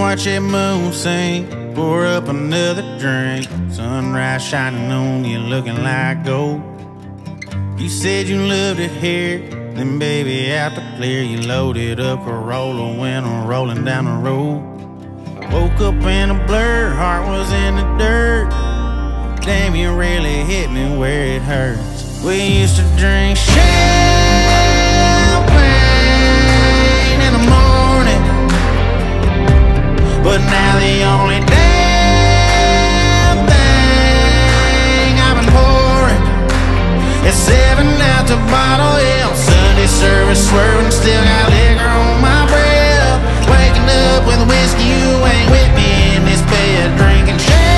watch that moon sink, pour up another drink. Sunrise shining on you, looking like gold. You said you loved it here, then baby out the clear, you loaded up Corolla, went on rolling down the road. Woke up in a blur, heart was in the dirt. Damn, you really hit me where it hurts. We used to drink champagne in the morning, but now the only damn thing I've been pouring is 7 out the bottle, yeah. On Sunday service swerving, still got liquor on my breath. Waking up with whiskey, you ain't with me in this bed. Drinking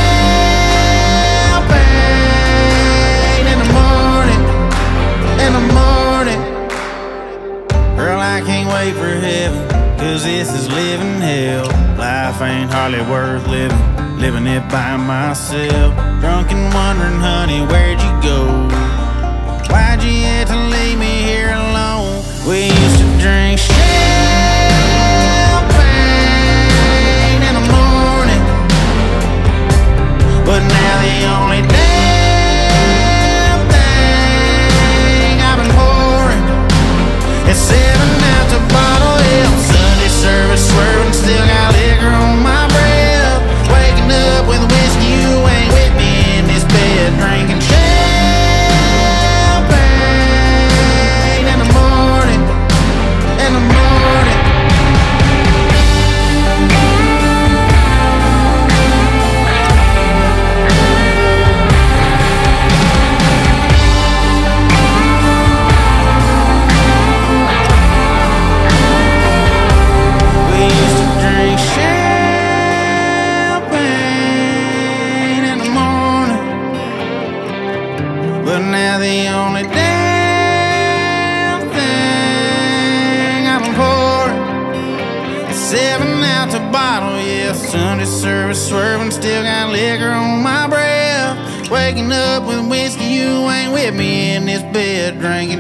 champagne in the morning, in the morning. Girl, I can't wait for heaven, cause this is living hell. Life ain't hardly worth living, living it by myself. Drunk and wondering, honey, where'd you go? Why'd you have to leave me here alone? We used to drink champagne in the morning, but now the only damn thing I've been pouring is 7 out the bottle, yeah. On Sunday service swerving, still got liquor on my breath. Waking up with whiskey, you ain't with me in this bed. Drinking champagne in the morning, in the morning. We used to drink champagne in the morning, but now the only damn thing I've been pouring is 7 out the bottle, yeah. Sunday service swerving, still got liquor on my breath. Waking up with whiskey, you ain't with me in this bed. Drinking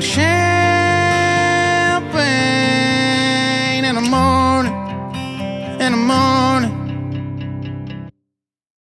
champagne in the morning, in the morning.